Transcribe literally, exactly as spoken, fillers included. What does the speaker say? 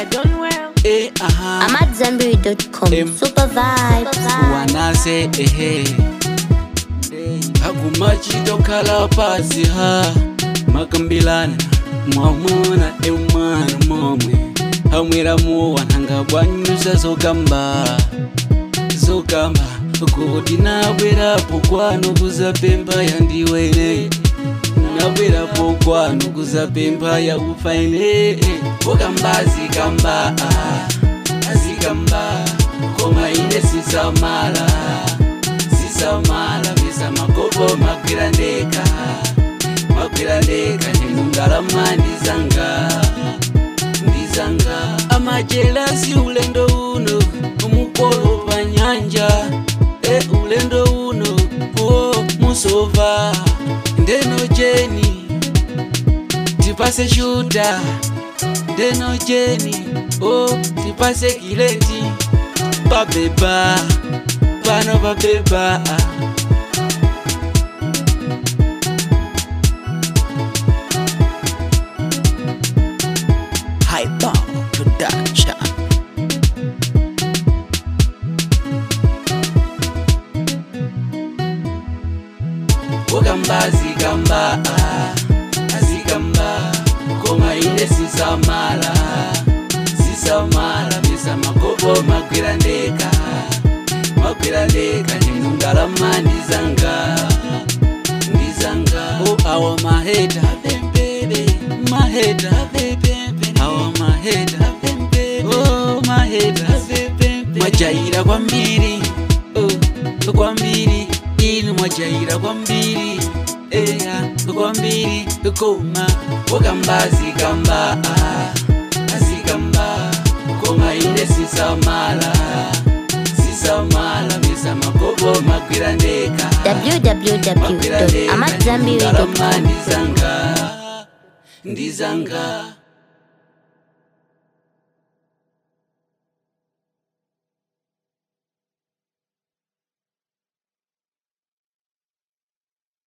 I done well. Eh, aha. I'm at Zambiri dot com. Em. Super vibes. Wanase ehe. Agumachito kala pasi ha. Makambilana mwamuna emwana momwe. Hamwira mu wananga bwanyusa zokamba. Zokamba kuti nabwera pokwano kuzapemba yandiwene. Nabwera pokwano kuzapemba ya ufaine. Okamba zikamba azikamba koma ine sisamala sisamala bisa makopo makwira ndeka makwira ndeka ndinungalama ndizanga ndizanga amajelasi ulendo uno umukolo panyanja e ulendo uno o musova ndeno jeni tipase shuta ndeno jeni oh tipase kileti babeba bano babeba Hyper Production. Okamba zikamba azikamba koma ine sisamala sisamala bisa makopo makwira ndeka makwira ndeka ndinungalama ndizanga ndizanga oh awa maheta bembebe maheta bembebe awa maheta bembebe oh maheta bembebe mwajaira kwambiri oh kwambiri inu mwajaira kwambiri eya kwambiri koma okamba zikamba azikamba koma ine sisamala sisamala bisa makopo makwira ndeka w w w dot amat zambiri dot com. ndizanga ndizanga